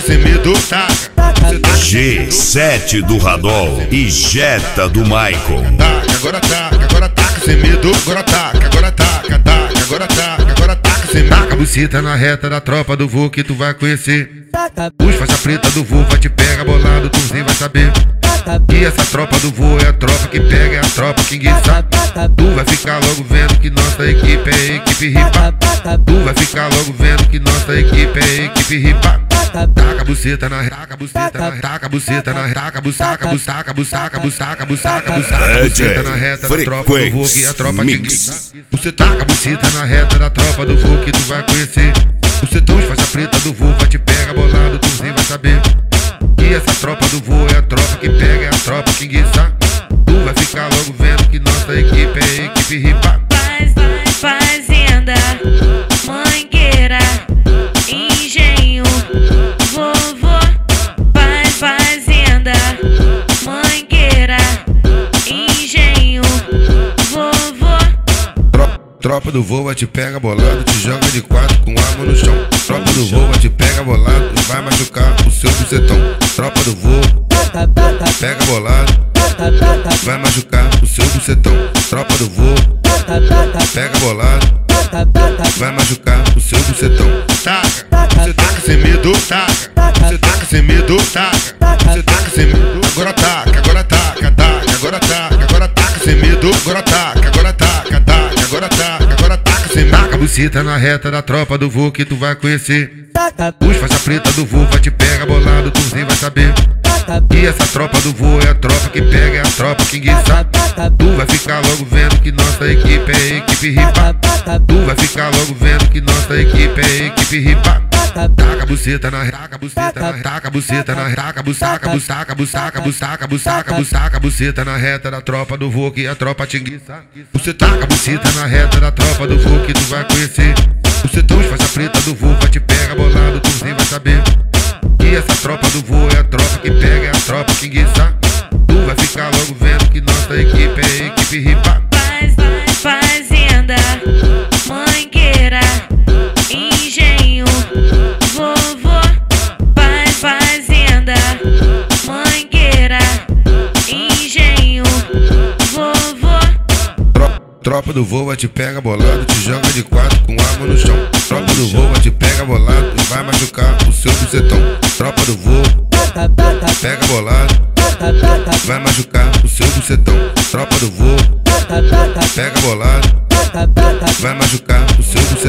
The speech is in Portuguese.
sem medo, taca. G7 do Radol e Jetta do Michael. Agora taca sem medo. Agora taca, agora taca, agora taca sem medo. Taca a buceta na reta da tropa do vô que tu vai conhecer. Os faixa preta do vô vai te pegar bolado, tuzinho vai saber. E essa tropa do vô é a tropa que pega, é a tropa que enguiça. Tu vai ficar logo vendo que nossa equipe é equipe ripa. Tu vai ficar logo vendo que nossa equipe é equipe ripa. Taca a buceta na reta, taca a buceta na reta, taca a buceta na reta, taca a buceta na reta da tropa do vô que é a tropa que enguiça. Você taca a buceta na reta da tropa do vô que tu vai conhecer. Você tão faixa preta do vô vai te pegar bolado, tuzinho vai saber. E essa tropa do vô é a tropa que pega, é a tropa que enguiça. Tu vai ficar logo vendo que nossa equipe é equipe ripa. Fazenda, Mangueira, Engenho, vovô. Fazenda, Mangueira, Engenho, vovô. Tropa do vô vai te pega bolado, te joga de quatro com arma no chão. Tropa do vô vai te pega bolado e vai machucar o seu bucetão. Tropa do vô pega bolado, vai machucar o seu bucetão. Tropa do vô pega bolado, vai machucar o seu bucetão. Taca, você taca sem medo, taca. Você taca sem medo, taca. Você taca sem medo. Agora taca, agora taca, agora taca sem medo. Agora taca, agora taca, agora taca sem medo. Taca a buceta na reta da tropa do vô que tu vai conhecer. Os faixa preta do vô vai te pegar bolado, tuzinho vai saber. E essa tropa do vô é a tropa que pega, é a tropa que enguiça. Tu vai ficar logo vendo que nossa equipe é equipe ripa. Tu vai ficar logo vendo que nossa equipe é equipe ripa. Taca a buceta na reta, taca a buceta na reta, taca a buceta na reta, taca a buceta na reta da tropa do vô que a tropa te enguiça. Você taca a buceta na reta da tropa do vô que tu vai conhecer. Você tão faixa preta do vô vai te pegar bolado, tuzinho vai saber. E essa tropa do vô é a tropa que pega, é a tropa que enguiça. Tu vai ficar logo vendo que nossa equipe é equipe ripa. Fazenda, Mangueira, Engenho, vovô. Fazenda, Mangueira, Engenho, vovô. Tropa do vô vai te pega bolado, te joga de quatro com arma no chão.